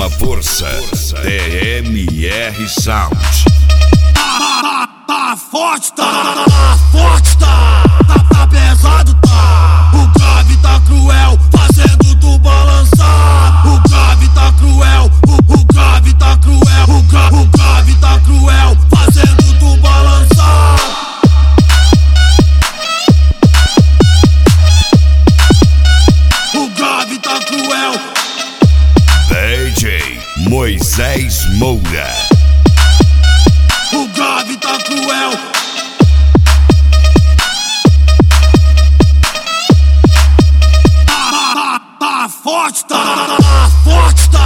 sua força. DMR Sound. Tá forte, tá forte, tá pesado, tá. O grave tá cruel, fazendo tu balançar. O grave tá cruel, o grave tá cruel, o grave tá cruel, fazendo tu balançar. O grave tá cruel. DJ Moisés Moura. O grave tá cruel. Tá forte, tá forte,